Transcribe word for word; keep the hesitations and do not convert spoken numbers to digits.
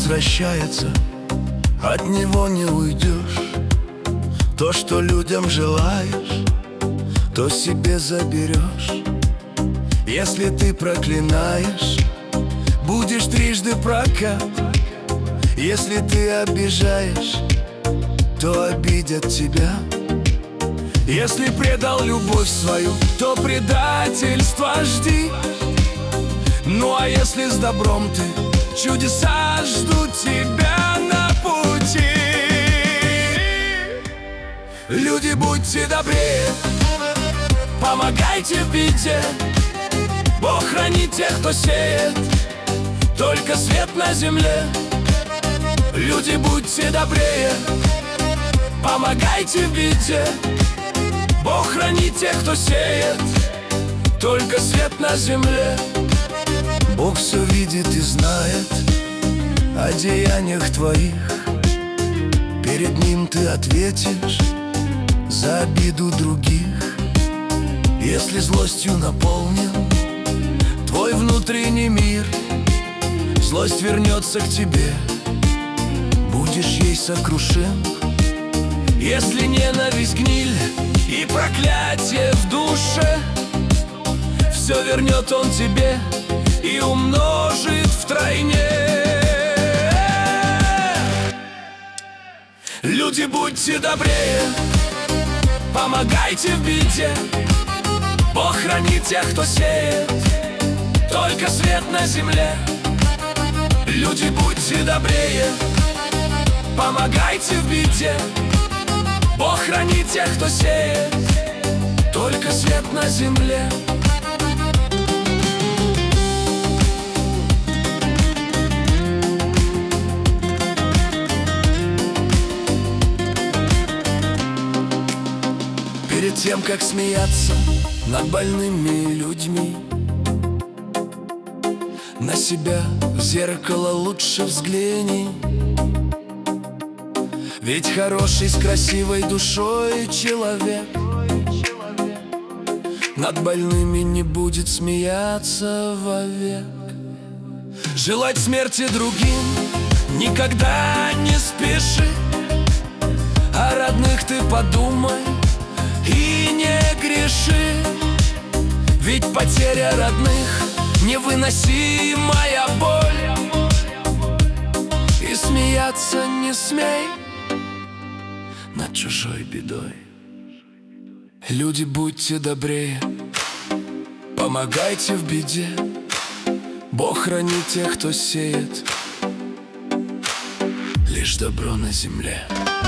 возвращается, от него не уйдешь. То, что людям желаешь, то себе заберешь. Если ты проклинаешь, будешь трижды прокат. Если ты обижаешь, то обидят тебя. Если предал любовь свою, то предательство жди. Ну а если с добром ты, чудеса ждут тебя на пути. Люди, будьте добрее, помогайте в беде. Бог хранит тех, кто сеет только свет на земле. Люди, будьте добрее, помогайте в беде. Бог хранит тех, кто сеет только свет на земле. Бог все видит и знает о деяниях твоих. Перед Ним ты ответишь за обиду других. Если злостью наполнен твой внутренний мир, злость вернется к тебе, будешь ей сокрушен. Если ненависть, гниль и проклятие в душе, все вернет Он тебе и умножит втройне. Люди, будьте добрее, помогайте в беде. Бог хранит тех, кто сеет только свет на земле. Люди, будьте добрее, помогайте в беде. Бог хранит тех, кто сеет только свет на земле. Перед тем, как смеяться над больными людьми, на себя в зеркало лучше взгляни. Ведь хороший с красивой душой человек над больными не будет смеяться вовек. Желать смерти другим никогда не спеши. О родных ты подумай и не греши. Ведь потеря родных невыносимая боль. И смеяться не смей над чужой бедой. Люди, будьте добрее, помогайте в беде. Бог хранит тех, кто сеет лишь добро на земле.